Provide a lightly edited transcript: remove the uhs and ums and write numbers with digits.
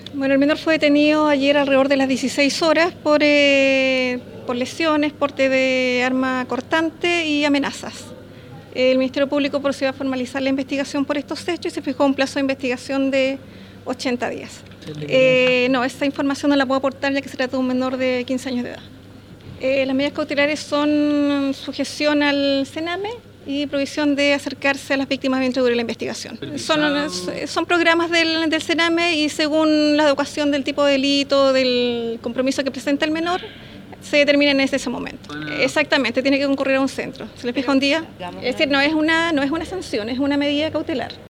Bueno, el menor fue detenido ayer alrededor de las 16 horas por lesiones, porte de arma cortante y amenazas. El Ministerio Público procedió a formalizar la investigación por estos hechos y se fijó un plazo de investigación de 80 días. No, esa información no la puedo aportar ya que se trata de un menor de 15 años de edad. Las medidas cautelares son sujeción al CENAME y prohibición de acercarse a las víctimas mientras dure la investigación. Son programas del CENAME y según la educación del tipo de delito, del compromiso que presenta el menor, se determina en ese momento. Exactamente, tiene que concurrir a un centro. Se le fija un día. Es decir, no es una sanción, es una medida cautelar.